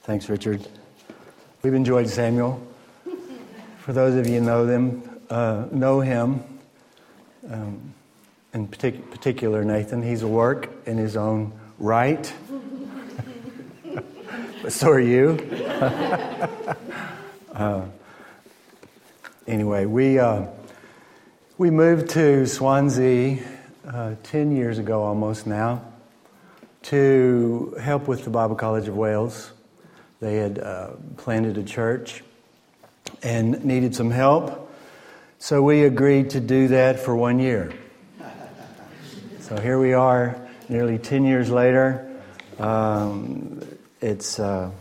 Thanks, Richard. We've enjoyed Samuel. For those of you who know him, in particular Nathan, he's a work in his own right. But so are you. Anyway, we moved to Swansea 10 years ago almost now to help with the Bible College of Wales. They had planted a church and needed some help, so we agreed to do that for 1 year. So here we are, nearly 10 years later. It's an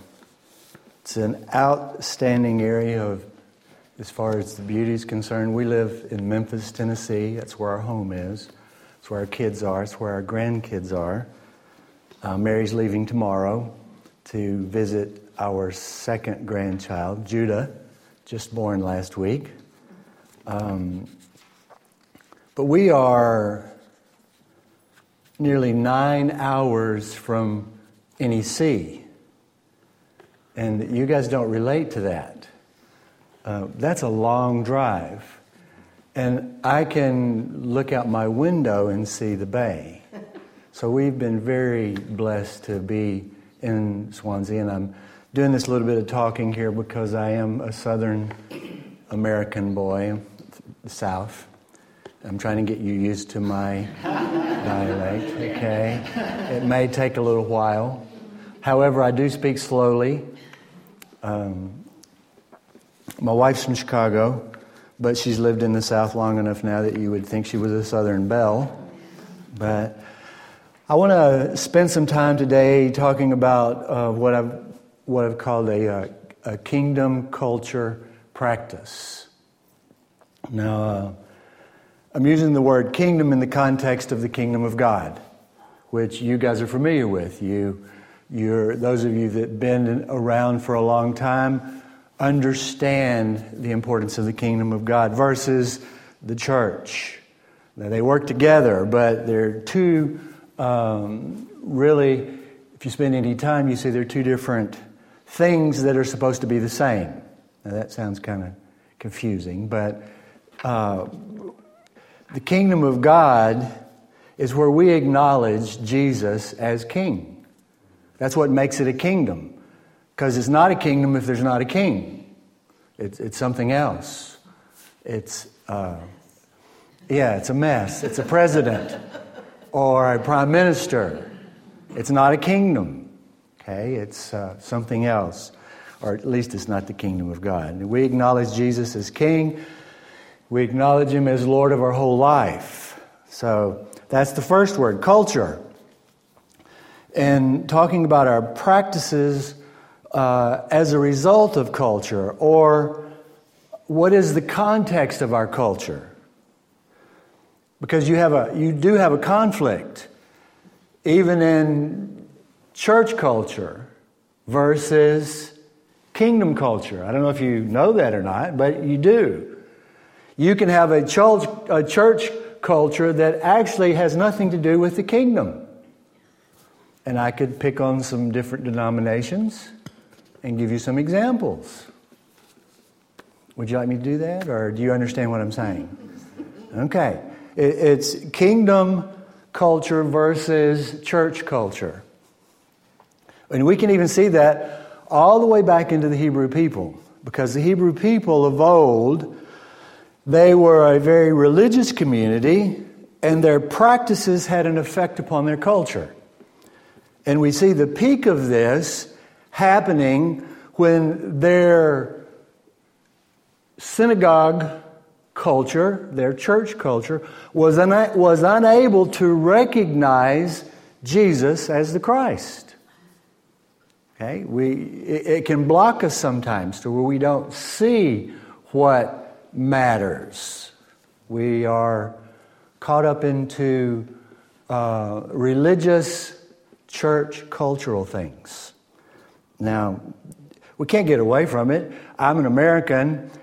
outstanding area as far as the beauty is concerned. We live in Memphis, Tennessee. That's where our home is. It's where our kids are. It's where our grandkids are. Mary's leaving tomorrow to visit our second grandchild, Judah, just born last week. But we are nearly 9 hours from NEC. And you guys don't relate to that. That's a long drive. And I can look out my window and see the bay. So we've been very blessed to be in Swansea. And I'm doing this little bit of talking here because I am a Southern American boy, the South. I'm trying to get you used to my dialect, okay? It may take a little while. However, I do speak slowly. My wife's from Chicago, but she's lived in the South long enough now that you would think she was a Southern belle. But I want to spend some time today talking about what I've called a kingdom culture practice. Now, I'm using the word kingdom in the context of the kingdom of God, which you guys are familiar with. Those of you that have been around for a long time understand the importance of the kingdom of God versus the church. Now, they work together, but they're two, really, if you spend any time, you see they're two different things that are supposed to be the same. Now, that sounds kind of confusing, but the kingdom of God is where we acknowledge Jesus as king. That's what makes it a kingdom. Because it's not a kingdom if there's not a king. It's something else. It's a mess. It's a president or a prime minister. It's not a kingdom. Okay, it's something else. Or at least it's not the kingdom of God. And we acknowledge Jesus as king. We acknowledge him as Lord of our whole life. So that's the first word, culture. And talking about our practices as a result of culture, or what is the context of our culture? Because you do have a conflict, even in church culture versus kingdom culture. I don't know if you know that or not, but you do. You can have a church culture that actually has nothing to do with the kingdom. And I could pick on some different denominations and give you some examples. Would you like me to do that, or do you understand what I'm saying? Okay. It's kingdom culture versus church culture. And we can even see that all the way back into the Hebrew people. Because the Hebrew people of old, they were a very religious community, and their practices had an effect upon their culture. And we see the peak of this happening when their synagogue culture, their church culture, was unable to recognize Jesus as the Christ. Okay, it can block us sometimes to where we don't see what matters. We are caught up into religious church cultural things. Now, we can't get away from it. I'm an American.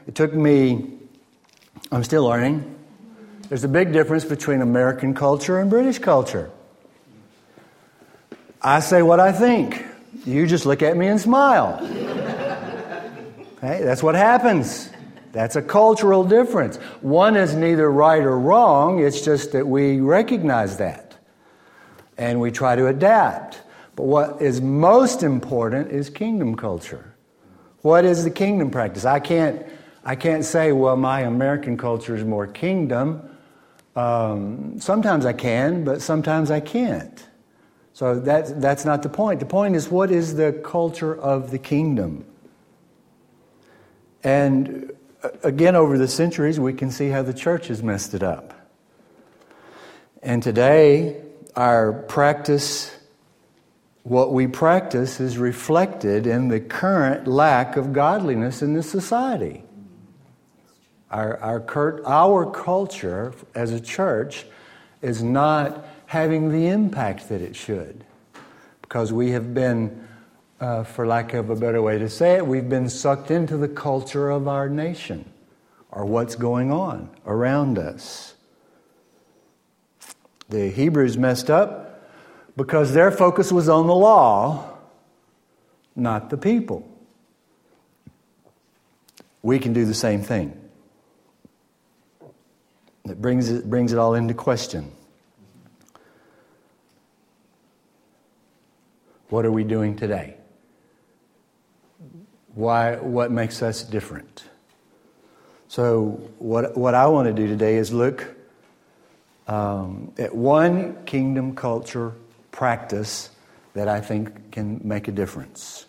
I'm still learning. There's a big difference between American culture and British culture. I say what I think. You just look at me and smile. Okay, that's what happens. That's a cultural difference. One is neither right or wrong. It's just that we recognize that. And we try to adapt. But what is most important is kingdom culture. What is the kingdom practice? I can't say, well, my American culture is more kingdom. Sometimes I can, but sometimes I can't. So that's not the point. The point is, what is the culture of the kingdom? And again, over the centuries, we can see how the church has messed it up. And today, our practice, what we practice, is reflected in the current lack of godliness in this society. Our culture as a church is not having the impact that it should, because we have been, for lack of a better way to say it, we've been sucked into the culture of our nation, or what's going on around us. The Hebrews messed up because their focus was on the law, not the people. We can do the same thing. It brings it all into question. What are we doing today? What makes us different? So what I want to do today is look at one kingdom culture practice that I think can make a difference.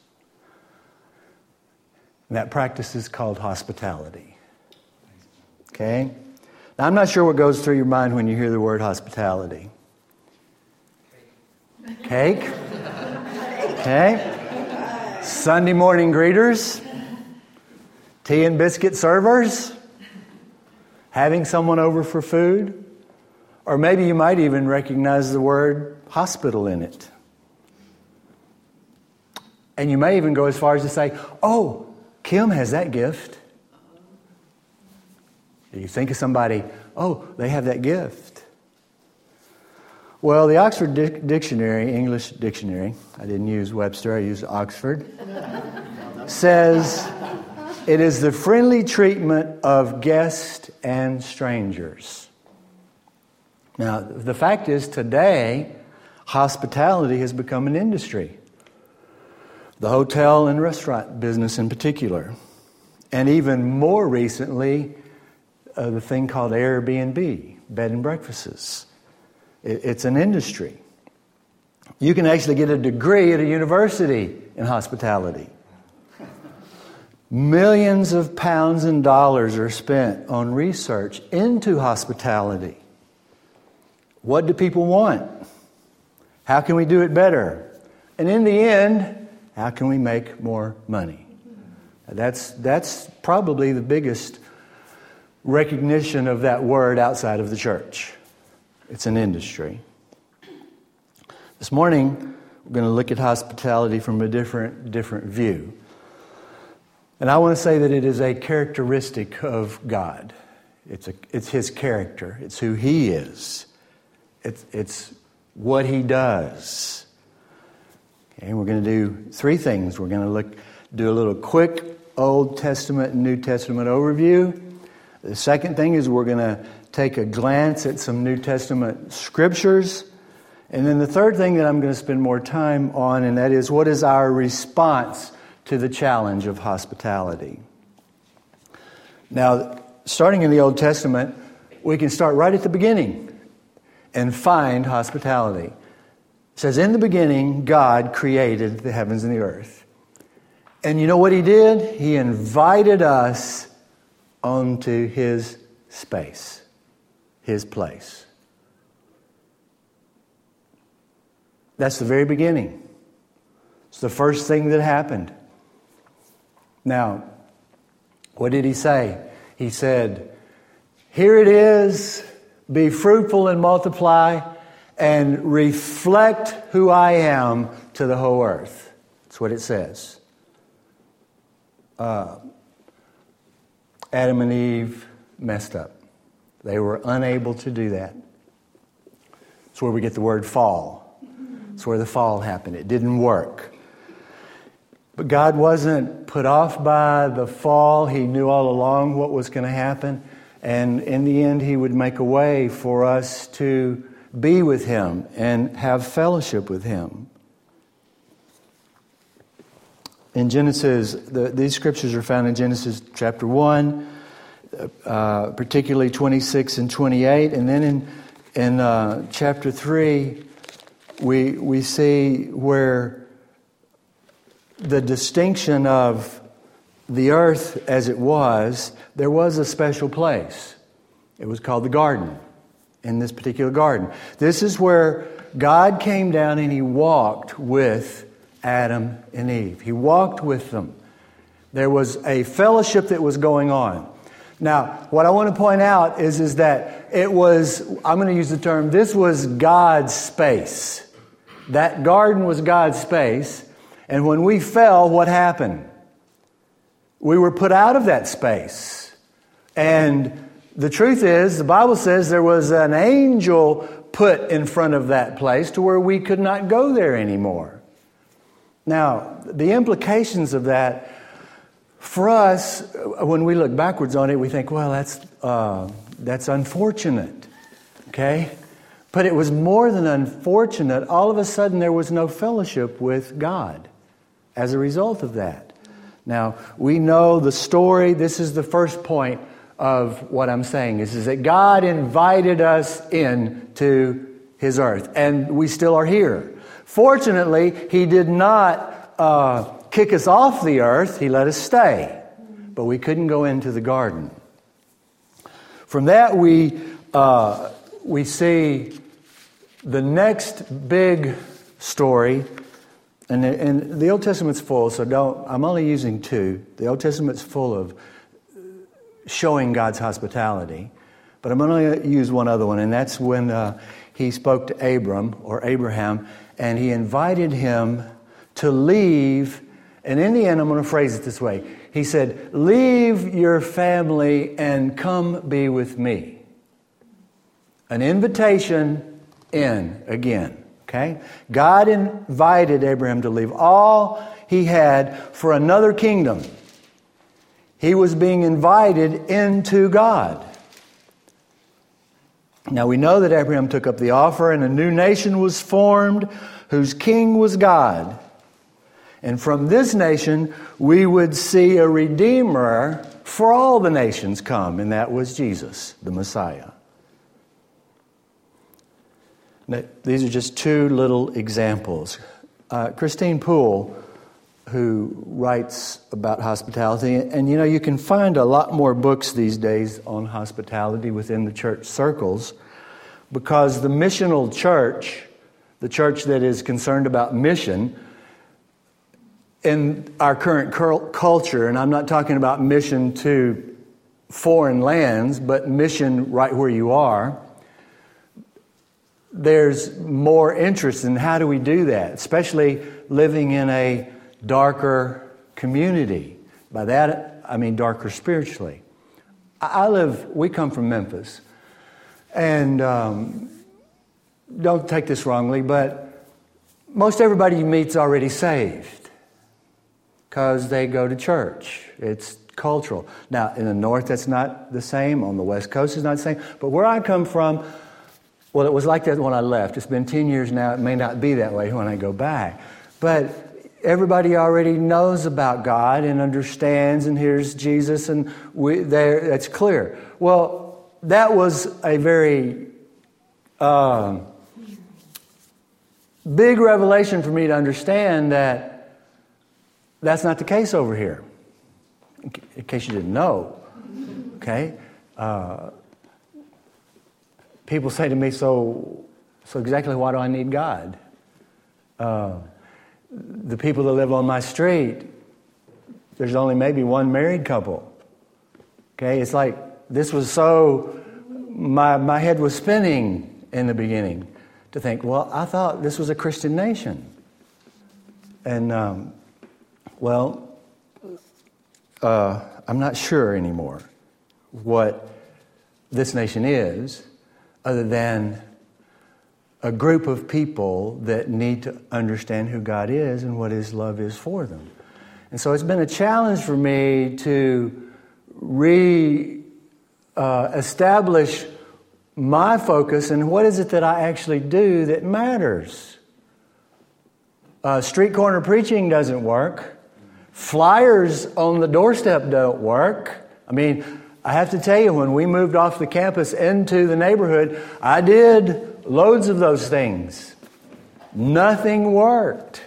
And that practice is called hospitality. Okay? Now, I'm not sure what goes through your mind when you hear the word hospitality. Cake? Okay? Sunday morning greeters? Tea and biscuit servers? Having someone over for food? Or maybe you might even recognize the word hospital in it. And you may even go as far as to say, oh, Kim has that gift. You think of somebody, oh, they have that gift. Well, the Oxford Dictionary, English Dictionary, I didn't use Webster, I used Oxford, says it is the friendly treatment of guests and strangers. Now, the fact is, today, hospitality has become an industry. The hotel and restaurant business in particular. And even more recently, the thing called Airbnb, bed and breakfasts. It's an industry. You can actually get a degree at a university in hospitality. Millions of pounds and dollars are spent on research into hospitality. What do people want? How can we do it better? And in the end, how can we make more money? That's probably the biggest recognition of that word outside of the church. It's an industry. This morning, we're going to look at hospitality from a different view. And I want to say that it is a characteristic of God. It's His character. It's who He is. It's what He does. Okay, we're going to do three things. We're going to do a little quick Old Testament and New Testament overview. The second thing is we're going to take a glance at some New Testament scriptures. And then the third thing that I'm going to spend more time on, and that is, what is our response to the challenge of hospitality? Now, starting in the Old Testament, we can start right at the beginning and find hospitality. It says, in the beginning, God created the heavens and the earth. And you know what He did? He invited us onto His space, His place. That's the very beginning. It's the first thing that happened. Now, what did He say? He said, here it is, be fruitful and multiply and reflect who I am to the whole earth. That's what it says. Adam and Eve messed up. They were unable to do that. That's where we get the word fall. That's where the fall happened. It didn't work. But God wasn't put off by the fall. He knew all along what was going to happen. And in the end, He would make a way for us to be with Him and have fellowship with Him. In Genesis, these scriptures are found in Genesis chapter 1, particularly 26 and 28. And then in chapter 3, we see where the distinction of the earth as it was, there was a special place. It was called the garden, in this particular garden. This is where God came down and He walked with Adam and Eve. He walked with them. There was a fellowship that was going on. Now, what I want to point out is that it was, I'm going to use the term, this was God's space. That garden was God's space. And when we fell, what happened? We were put out of that space. And the truth is, the Bible says there was an angel put in front of that place to where we could not go there anymore. Now, the implications of that, for us, when we look backwards on it, we think, well, that's unfortunate. Okay? But it was more than unfortunate. All of a sudden, there was no fellowship with God as a result of that. Now, we know the story. This is the first point of what I'm saying, is that God invited us into His earth, and we still are here. Fortunately, He did not kick us off the earth. He let us stay, but we couldn't go into the garden. From that, we see the next big story, and the Old Testament's full, so I'm only using two. The Old Testament's full of showing God's hospitality, but I'm going to use one other one, and that's when He spoke to Abraham, and He invited him to leave. And in the end, I'm going to phrase it this way. He said, leave your family and come be with me. An invitation in again. Okay? God invited Abraham to leave all he had for another kingdom. He was being invited into God. Now we know that Abraham took up the offer and a new nation was formed whose king was God. And from this nation we would see a Redeemer for all the nations come, and that was Jesus, the Messiah. Now, these are just two little examples. Christine Poole, who writes about hospitality, and you can find a lot more books these days on hospitality within the church circles, because the missional church, the church that is concerned about mission, in our current culture, and I'm not talking about mission to foreign lands, but mission right where you are, there's more interest in how do we do that, especially living in a darker community. By that, I mean darker spiritually. We come from Memphis. And don't take this wrongly, but most everybody you meet's already saved because they go to church. It's cultural. Now, in the north, that's not the same. On the west coast, it's not the same. But where I come from, well, it was like that when I left. It's been 10 years now. It may not be that way when I go back. But everybody already knows about God and understands, and here's Jesus, and that's clear. Well, that was a very big revelation for me to understand that that's not the case over here. In case you didn't know, okay? People say to me, so exactly why do I need God? The people that live on my street, there's only maybe one married couple. Okay, it's like this was so, my head was spinning in the beginning to think, well, I thought this was a Christian nation. And, I'm not sure anymore what this nation is, other than a group of people that need to understand who God is and what His love is for them. And so it's been a challenge for me to establish my focus and what is it that I actually do that matters. Street corner preaching doesn't work. Flyers on the doorstep don't work. I mean, I have to tell you, when we moved off the campus into the neighborhood, I did loads of those things. Nothing worked.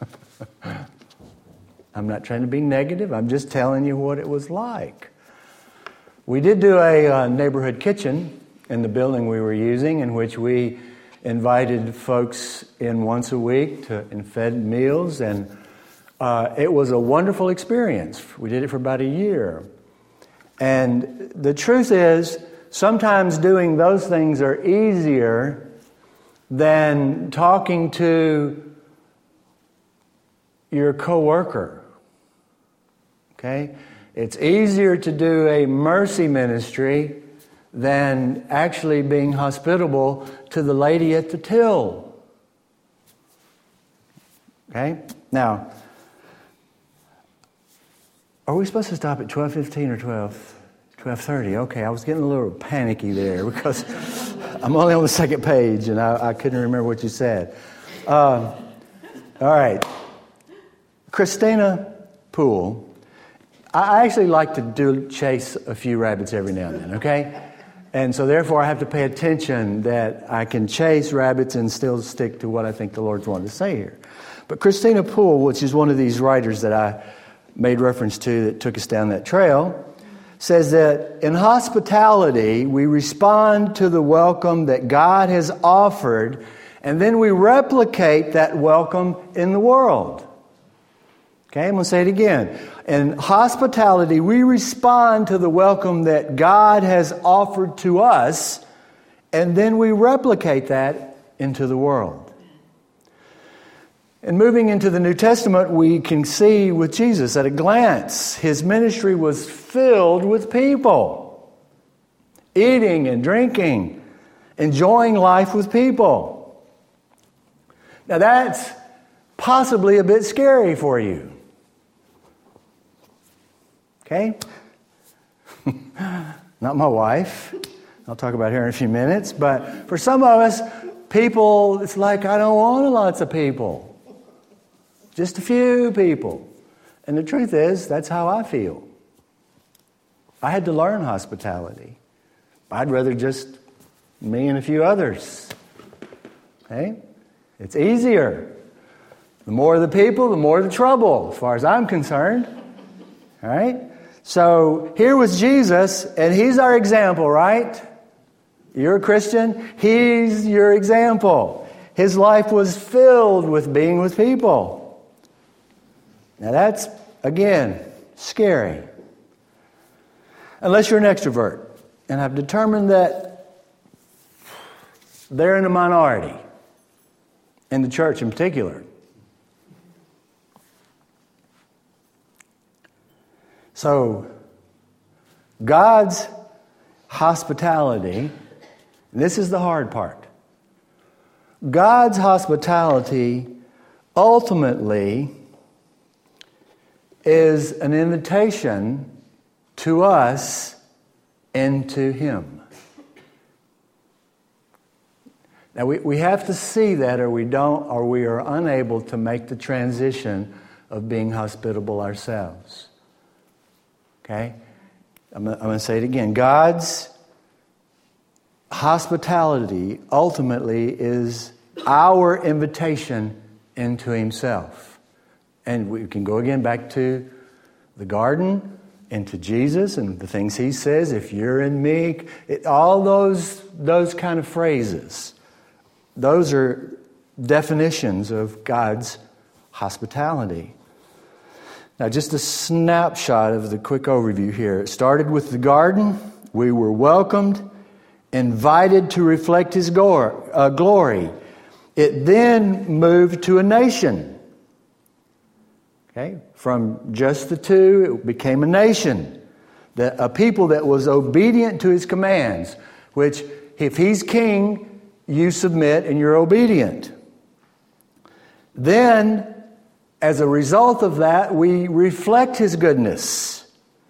I'm not trying to be negative. I'm just telling you what it was like. We did do a neighborhood kitchen in the building we were using, in which we invited folks in once a week and fed meals, and it was a wonderful experience. We did it for about a year. And the truth is, sometimes doing those things are easier than talking to your coworker. Okay? It's easier to do a mercy ministry than actually being hospitable to the lady at the till. Okay? Now, are we supposed to stop at 12:15 or 12:30? Okay, I was getting a little panicky there because I'm only on the second page and I couldn't remember what you said. All right. Christina Poole. I actually like to chase a few rabbits every now and then, okay? And so therefore I have to pay attention that I can chase rabbits and still stick to what I think the Lord's wanting to say here. But Christina Poole, which is one of these writers that I made reference to that took us down that trail, says that in hospitality we respond to the welcome that God has offered, and then we replicate that welcome in the world. Okay, I'm going to say it again. In hospitality, we respond to the welcome that God has offered to us, and then we replicate that into the world. And moving into the New Testament, we can see with Jesus at a glance, his ministry was filled with people, eating and drinking, enjoying life with people. Now that's possibly a bit scary for you. Okay? Not my wife. I'll talk about her in a few minutes. But for some of us, people, it's like, I don't want lots of people. Just a few people. And the truth is, that's how I feel. I had to learn hospitality. I'd rather just me and a few others. Okay? It's easier. The more the people, the more the trouble, as far as I'm concerned. All right? So here was Jesus, and he's our example, right? You're a Christian, he's your example. His life was filled with being with people. Now that's, again, scary. Unless you're an extrovert. And I've determined that they're in a minority, in the church in particular. So, God's hospitality, this is the hard part. God's hospitality ultimately is an invitation to us into Him. Now we have to see that, or we don't, or we are unable to make the transition of being hospitable ourselves. Okay? I'm going to say it again. God's hospitality ultimately is our invitation into Himself. And we can go again back to the garden, into Jesus and the things He says, if you're in me, all those kind of phrases. Those are definitions of God's hospitality. Now, just a snapshot of the quick overview here. It started with the garden. We were welcomed, invited to reflect His glory. It then moved to a nation. Okay? From just the two, it became a nation. A people that was obedient to His commands, which, if He's king, you submit and you're obedient. Then, As a result of that, we reflect His goodness.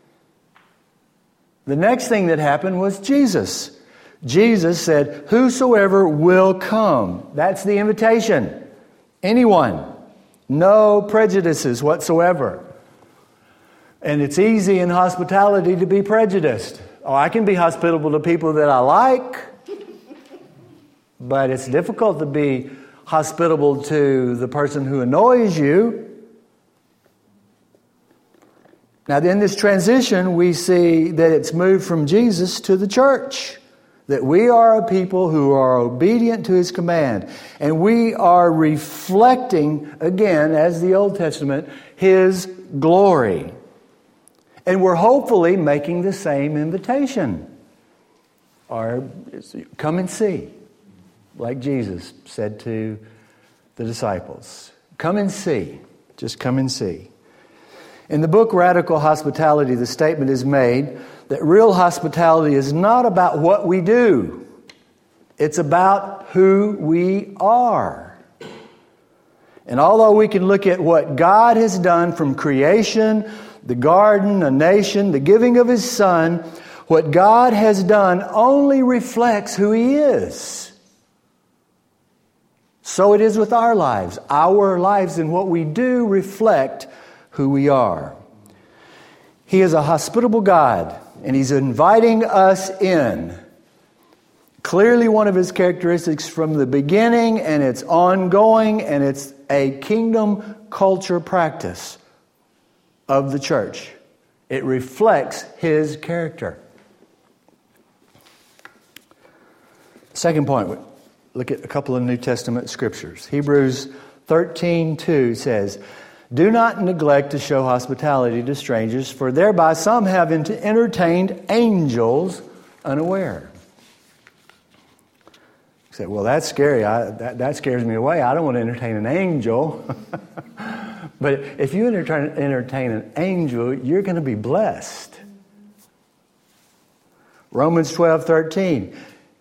The next thing that happened was Jesus. Jesus said, "Whosoever will come." That's the invitation. Anyone. No prejudices whatsoever. And it's easy in hospitality to be prejudiced. Oh, I can be hospitable to people that I like, but it's difficult to be hospitable to the person who annoys you. Now, in this transition, we see that it's moved from Jesus to the church. That we are a people who are obedient to His command. And we are reflecting, again, as the Old Testament, His glory. And we're hopefully making the same invitation. Or come and see. Like Jesus said to the disciples. Come and see. Just come and see. In the book Radical Hospitality, the statement is made that real hospitality is not about what we do. It's about who we are. And although we can look at what God has done from creation, the garden, a nation, the giving of His Son, what God has done only reflects who He is. So it is with our lives. Our lives and what we do reflect who we are. He is a hospitable God, and He's inviting us in. Clearly one of His characteristics from the beginning, and it's ongoing, and it's a kingdom culture practice of the church. It reflects His character. Second point, look at a couple of New Testament scriptures. Hebrews 13:2 says, "Do not neglect to show hospitality to strangers, for thereby some have entertained angels unaware." You say, "Well, that's scary. That scares me away. I don't want to entertain an angel." But if you entertain an angel, you're going to be blessed. Romans 12:13.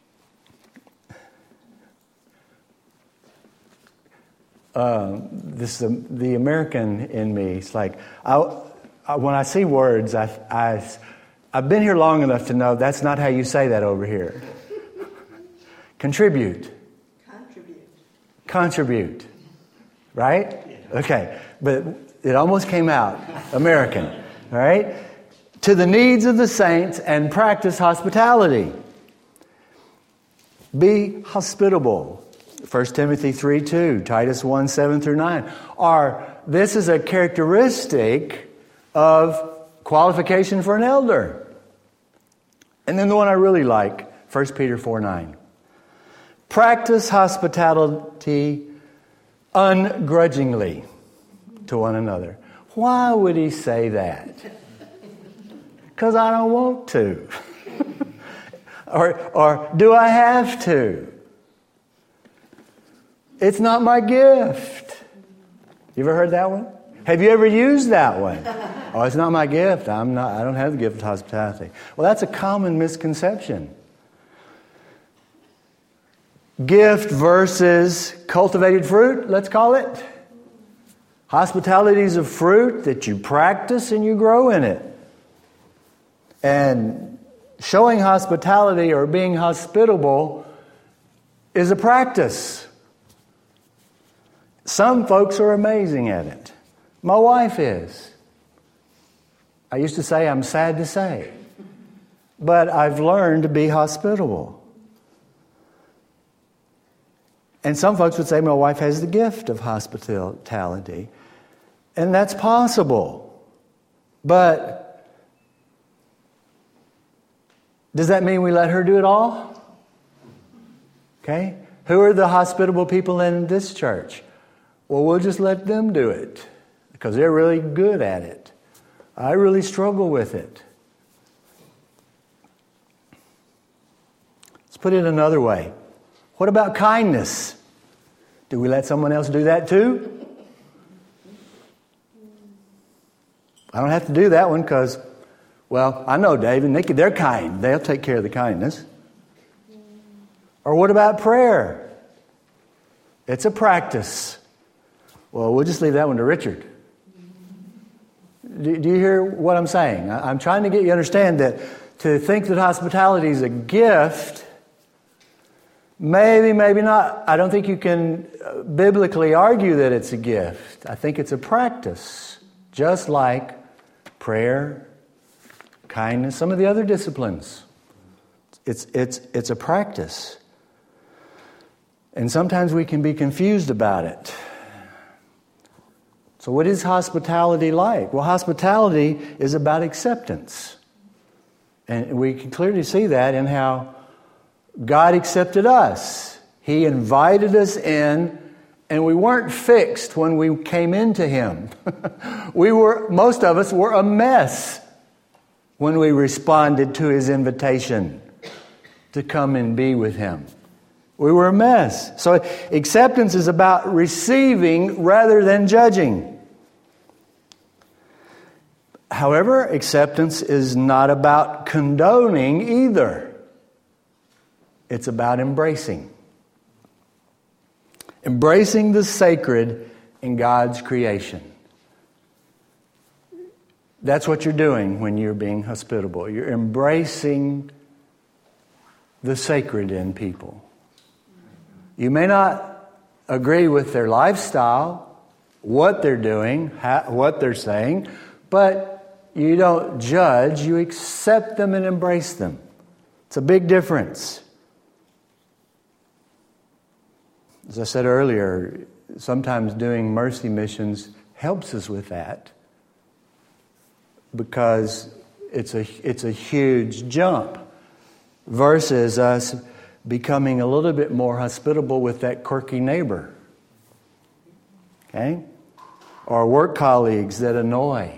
The American in me. It's like when I see words, I've been here long enough to know that's not how you say that over here. Contribute. Contribute. Right? Okay. But it almost came out. American. All right? To the needs of the saints and practice hospitality. Be hospitable. 1 Timothy 3:2, Titus 1:7-9. This is a characteristic of qualification for an elder. And then the one I really like, 1 Peter 4:9. Practice hospitality ungrudgingly to one another. Why would he say that? Because I don't want to. or do I have to? It's not my gift. You ever heard that one? Have you ever used that one? Oh, it's not my gift. I don't have the gift of hospitality. Well, that's a common misconception. Gift versus cultivated fruit, let's call it. Hospitality is a fruit that you practice and you grow in it. And showing hospitality or being hospitable is a practice. Some folks are amazing at it. My wife is. I used to say I'm sad to say. But I've learned to be hospitable. And some folks would say my wife has the gift of hospitality. And that's possible. But does that mean we let her do it all? Okay? Who are the hospitable people in this church? Well, we'll just let them do it because they're really good at it. I really struggle with it. Let's put it another way. What about kindness? Do we let someone else do that too? I don't have to do that one because, well, I know Dave and Nikki, they're kind. They'll take care of the kindness. Or what about prayer? It's a practice. Well, we'll just leave that one to Richard. Do you hear what I'm saying? I'm trying to get you to understand that to think that hospitality is a gift, maybe not. I don't think you can biblically argue that it's a gift. I think it's a practice, just like prayer, kindness, some of the other disciplines. It's a practice. And sometimes we can be confused about it. So what is hospitality like? Well, hospitality is about acceptance. And we can clearly see that in how God accepted us. He invited us in, and we weren't fixed when we came into Him. Most of us were a mess when we responded to His invitation to come and be with Him. We were a mess. So acceptance is about receiving rather than judging. However, acceptance is not about condoning either. It's about embracing. Embracing the sacred in God's creation. That's what you're doing when you're being hospitable. You're embracing the sacred in people. You may not agree with their lifestyle, what they're doing, what they're saying, but you don't judge, you accept them and embrace them. It's a big difference. As I said earlier, sometimes doing mercy missions helps us with that because it's a huge jump versus us becoming a little bit more hospitable with that quirky neighbor. Okay? Or work colleagues that annoy.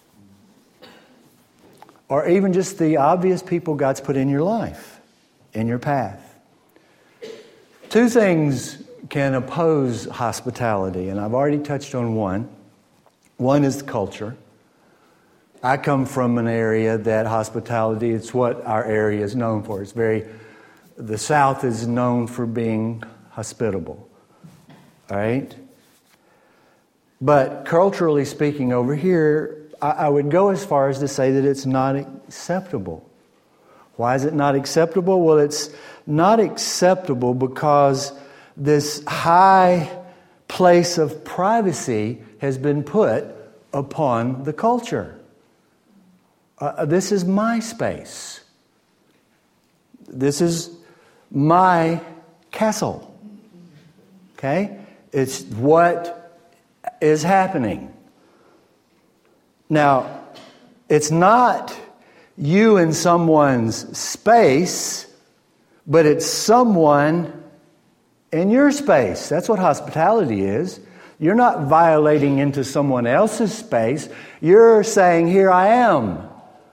Or even just the obvious people God's put in your life, in your path. Two things can oppose hospitality, and I've already touched on one. One is the culture. I come from an area that hospitality, it's what our area is known for. The South is known for being hospitable. All right? But culturally speaking over here, I would go as far as to say that it's not acceptable. Why is it not acceptable? Well, it's not acceptable because this high place of privacy has been put upon the culture. This is my space. This is my castle. Okay? It's what is happening. Now, it's not you in someone's space, but it's someone in your space. That's what hospitality is. You're not violating into someone else's space. You're saying, here I am.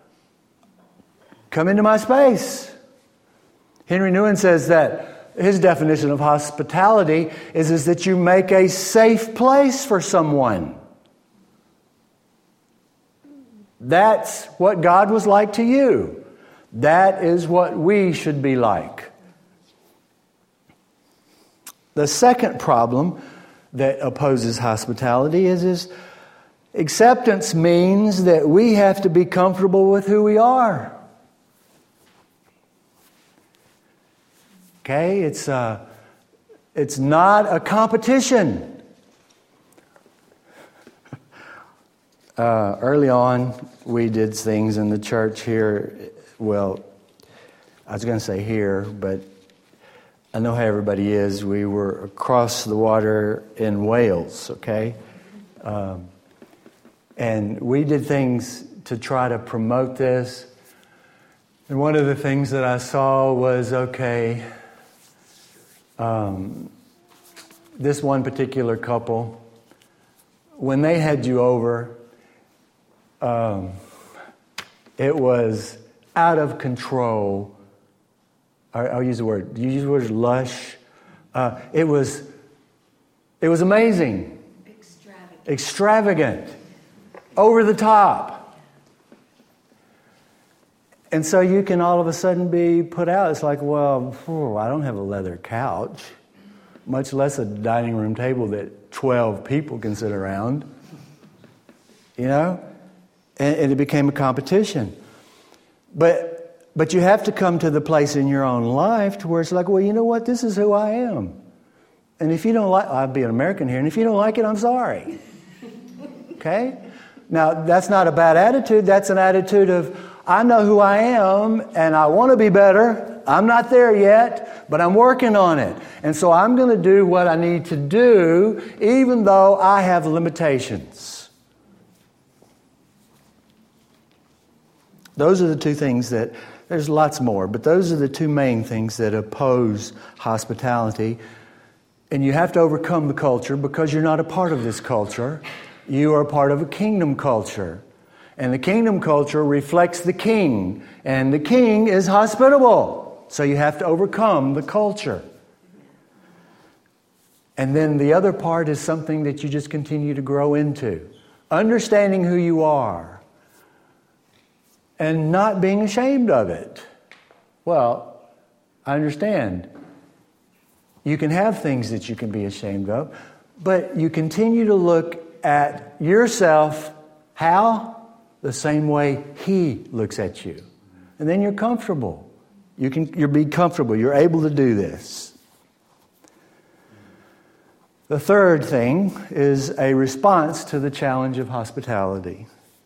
Come into my space. Henry Nouwen says that his definition of hospitality is that you make a safe place for someone. That's what God was like to you. That is what we should be like. The second problem that opposes hospitality is acceptance means that we have to be comfortable with who we are. Okay, it's not a competition. Early on, we did things in the church here. Well, I was going to say here, but I know how everybody is. We were across the water in Wales, okay? And we did things to try to promote this. And one of the things that I saw was, this one particular couple, when they had you over, it was out of control. I'll use the word. Do you use the word lush? It was amazing. Extravagant. Over the top. And so you can all of a sudden be put out. It's like, well, I don't have a leather couch. much less a dining room table that 12 people can sit around. You know? And it became a competition. But you have to come to the place in your own life to where it's like, well, you know what? This is who I am. And if you don't like, I'll be an American here, and if you don't like it, I'm sorry. Okay? Now, that's not a bad attitude. That's an attitude of, I know who I am, and I want to be better. I'm not there yet, but I'm working on it. And so I'm going to do what I need to do, even though I have limitations. Those are the two things that, there's lots more, but those are the two main things that oppose hospitality. And you have to overcome the culture because you're not a part of this culture. You are a part of a kingdom culture. And the kingdom culture reflects the king. And the king is hospitable. So you have to overcome the culture. And then the other part is something that you just continue to grow into. Understanding who you are. And not being ashamed of it. Well, I understand. You can have things that you can be ashamed of, but you continue to look at yourself, how? The same way He looks at you. And then you're comfortable. You're be comfortable. You're able to do this. The third thing is a response to the challenge of hospitality.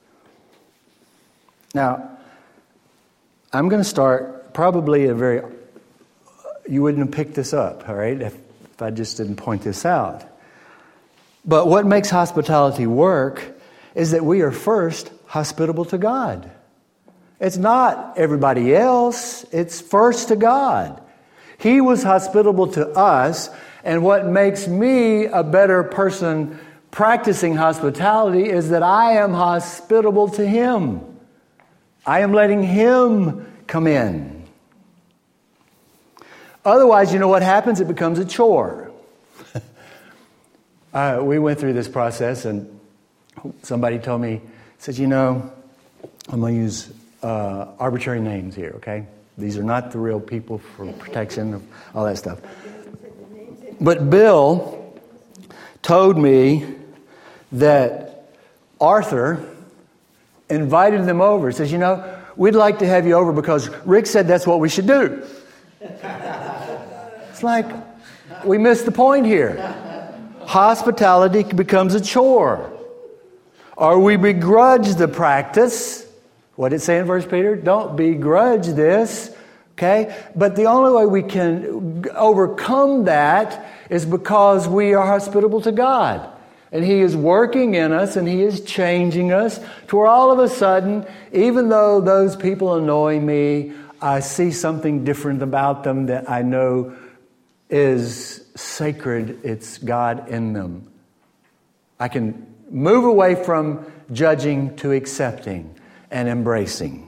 Now, I'm going to start probably you wouldn't have picked this up, all right, if I just didn't point this out. But what makes hospitality work is that we are first hospitable to God. It's not everybody else. It's first to God. He was hospitable to us, and what makes me a better person practicing hospitality is that I am hospitable to Him. I am letting Him come in. Otherwise, you know what happens? It becomes a chore. We went through this process, and somebody told me, said, you know, I'm going to use arbitrary names here, okay? These are not the real people for protection, of all that stuff. But Bill told me that Arthur invited them over. He says, you know, we'd like to have you over because Rick said that's what we should do. It's like, we missed the point here. Hospitality becomes a chore. Or we begrudge the practice. What did it say in 1 Peter? Don't begrudge this. Okay? But the only way we can overcome that is because we are hospitable to God. And He is working in us and He is changing us to where all of a sudden, even though those people annoy me, I see something different about them that I know is sacred. It's God in them. I can move away from judging to accepting and embracing.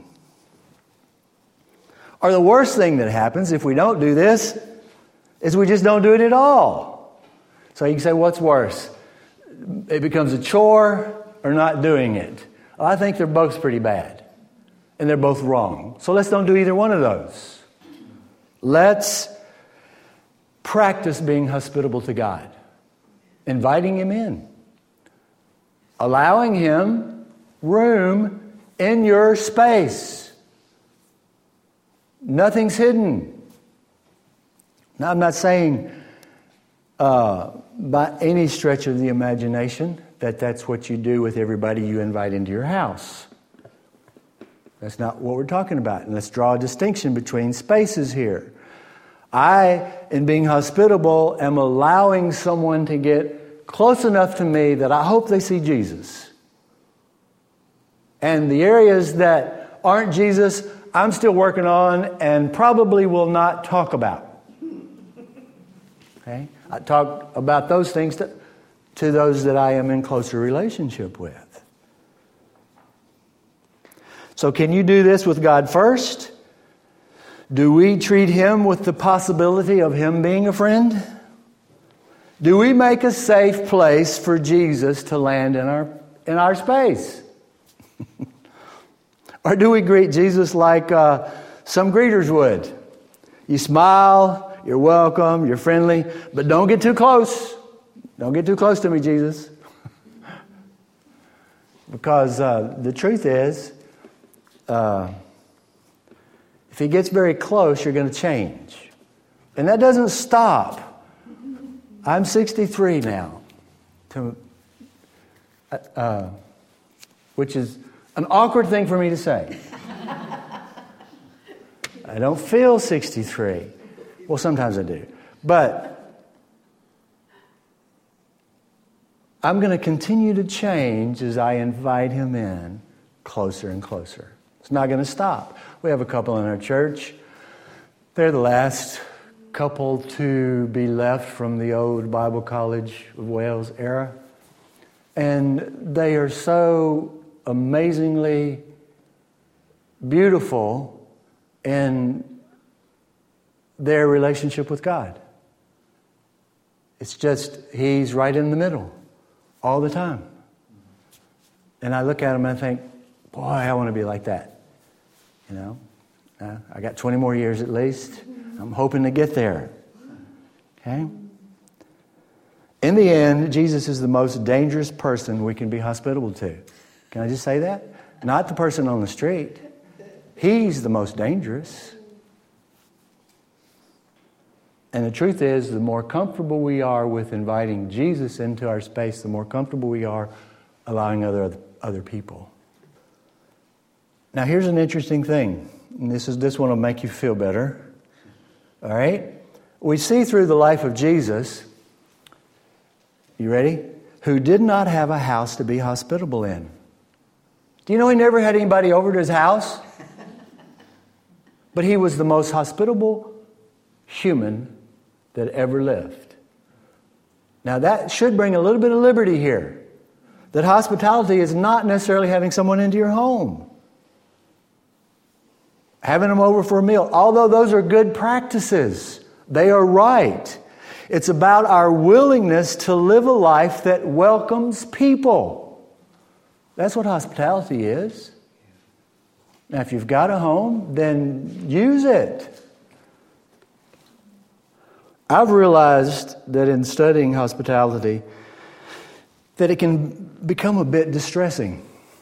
Or the worst thing that happens if we don't do this is we just don't do it at all. So you can say, what's worse? It becomes a chore or not doing it. Well, I think they're both pretty bad. And they're both wrong. So let's don't do either one of those. Let's practice being hospitable to God. Inviting Him in. Allowing Him room in your space. Nothing's hidden. Now, I'm not saying by any stretch of the imagination that that's what you do with everybody you invite into your house. That's not what we're talking about. And let's draw a distinction between spaces here. I, in being hospitable, am allowing someone to get close enough to me that I hope they see Jesus. And the areas that aren't Jesus, I'm still working on and probably will not talk about. Okay? I talk about those things to those that I am in closer relationship with. So can you do this with God first? Do we treat Him with the possibility of Him being a friend? Do we make a safe place for Jesus to land in our space? Or do we greet Jesus like some greeters would? You smile, you're welcome, you're friendly, but don't get too close. Don't get too close to me, Jesus. Because the truth is, if he gets very close, you're going to change. And that doesn't stop. I'm 63 now, which is an awkward thing for me to say. I don't feel 63. Well, sometimes I do. But I'm going to continue to change as I invite him in closer and closer. It's not going to stop. We have a couple in our church. They're the last couple to be left from the old Bible College of Wales era. And they are so amazingly beautiful in their relationship with God. It's just, he's right in the middle all the time. And I look at him and I think, boy, I want to be like that. You know, I got 20 more years at least. I'm hoping to get there. Okay? In the end, Jesus is the most dangerous person we can be hospitable to. Can I just say that? Not the person on the street. He's the most dangerous. And the truth is, the more comfortable we are with inviting Jesus into our space, the more comfortable we are allowing other people. Now, here's an interesting thing. And this one will make you feel better. All right? We see through the life of Jesus, you ready? Who did not have a house to be hospitable in. Do you know he never had anybody over to his house? But he was the most hospitable human that ever lived. Now that should bring a little bit of liberty here. That hospitality is not necessarily having someone into your home. Having them over for a meal. Although those are good practices. They are right. It's about our willingness to live a life that welcomes people. That's what hospitality is. Now, if you've got a home, then use it. I've realized that in studying hospitality, that it can become a bit distressing.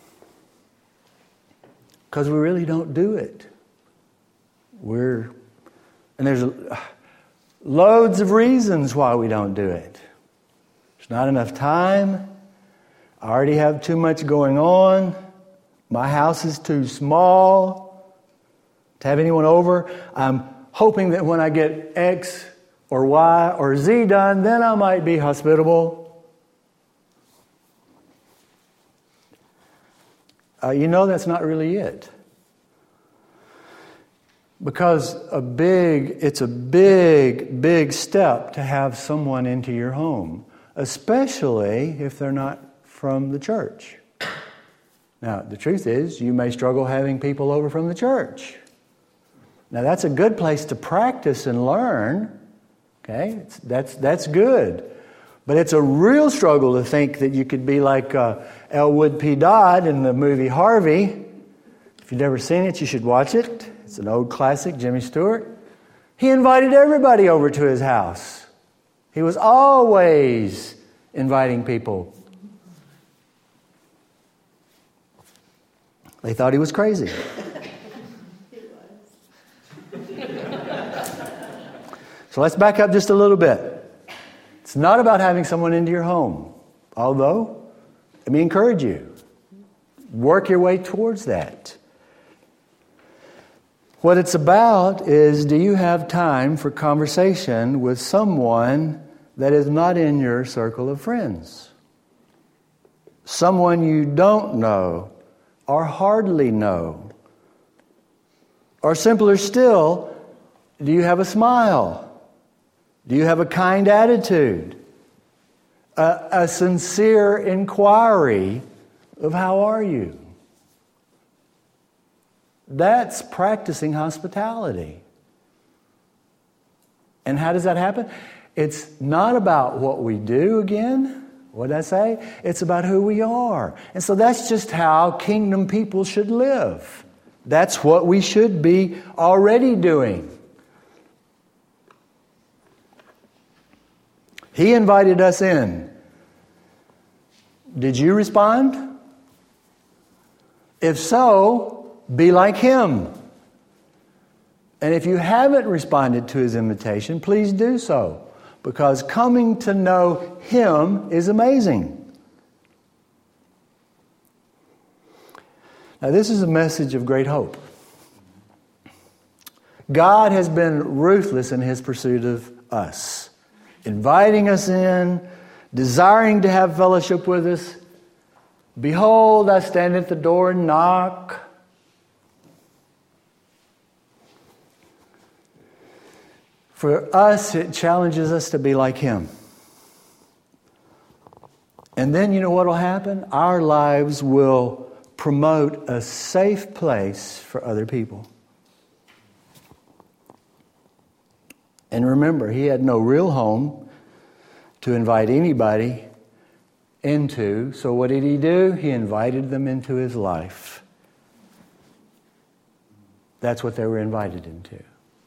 Because we really don't do it. And there's loads of reasons why we don't do it. There's not enough time. I already have too much going on. My house is too small to have anyone over. I'm hoping that when I get X or Y or Z done, then I might be hospitable. That's not really it. Because it's a big step to have someone into your home, especially if they're not from the church. Now, the truth is, you may struggle having people over from the church. Now, that's a good place to practice and learn. Okay, that's good. But it's a real struggle to think that you could be like Elwood P. Dodd in the movie Harvey. If you've never seen it, you should watch it. It's an old classic, Jimmy Stewart. He invited everybody over to his house. He was always inviting people. They thought he was crazy. So let's back up just a little bit. It's not about having someone into your home. Although, let me encourage you. Work your way towards that. What it's about is, do you have time for conversation with someone that is not in your circle of friends? Someone you don't know or hardly know. Or simpler still, do you have a smile? Do you have a kind attitude? A sincere inquiry of how are you? That's practicing hospitality. And how does that happen? It's not about what we do again. What did I say? It's about who we are. And so that's just how kingdom people should live. That's what we should be already doing. He invited us in. Did you respond? If so, be like Him. And if you haven't responded to His invitation, please do so, because coming to know Him is amazing. Now, this is a message of great hope. God has been ruthless in His pursuit of us, inviting us in, desiring to have fellowship with us. Behold, I stand at the door and knock. For us, it challenges us to be like Him. And then you know what will happen? Our lives will promote a safe place for other people. And remember, He had no real home to invite anybody into. So what did He do? He invited them into His life. That's what they were invited into.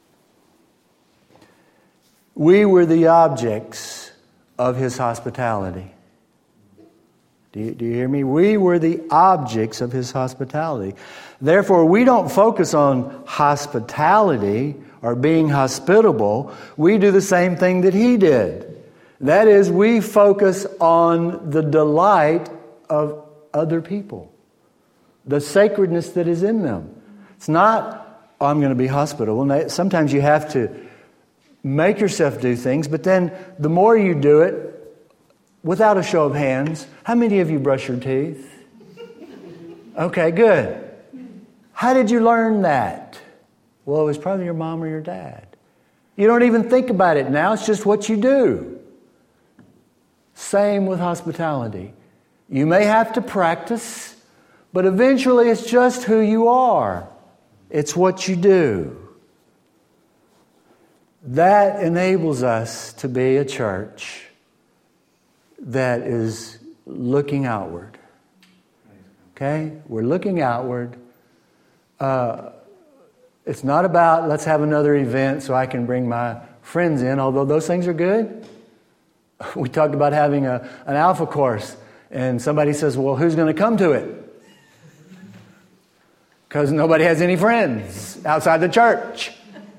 We were the objects of His hospitality. Do you hear me? We were the objects of His hospitality. Therefore, we don't focus on hospitality or being hospitable. We do the same thing that He did. That is, we focus on the delight of other people, the sacredness that is in them. It's not, oh, I'm going to be hospitable. Sometimes you have to make yourself do things, but then the more you do it, without a show of hands, how many of you brush your teeth? Okay, good. How did you learn that? Well, it was probably your mom or your dad. You don't even think about it now. It's just what you do. Same with hospitality. You may have to practice, but eventually it's just who you are. It's what you do. That enables us to be a church that is looking outward. Okay? We're looking outward. It's not about let's have another event so I can bring my friends in, although those things are good. We talked about having an Alpha course, and somebody says, well, who's going to come to it? Because nobody has any friends outside the church.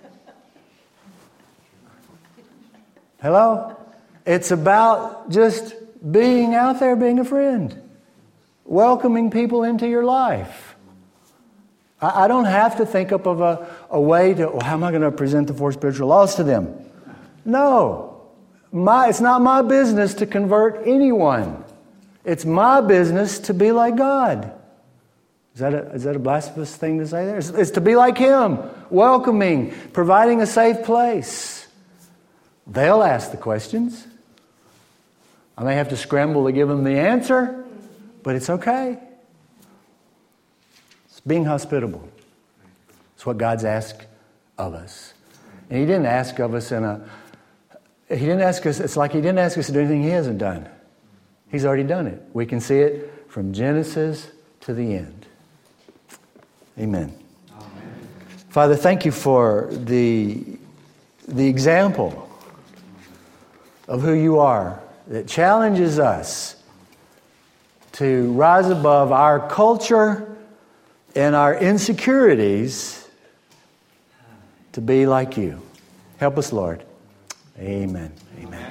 Hello? It's about just being out there, being a friend, welcoming people into your life. I don't have to think up of a way to, well, how am I going to present the four spiritual laws to them? No. It's not my business to convert anyone. It's my business to be like God. Is that a blasphemous thing to say there? It's to be like Him, welcoming, providing a safe place. They'll ask the questions. I may have to scramble to give them the answer, but it's okay. It's being hospitable. It's what God's asked of us. And He didn't ask of us it's like He didn't ask us to do anything He hasn't done. He's already done it. We can see it from Genesis to the end. Amen. Amen. Father, thank You for the example of who You are, that challenges us to rise above our culture and our insecurities to be like You. Help us, Lord. Amen. Amen.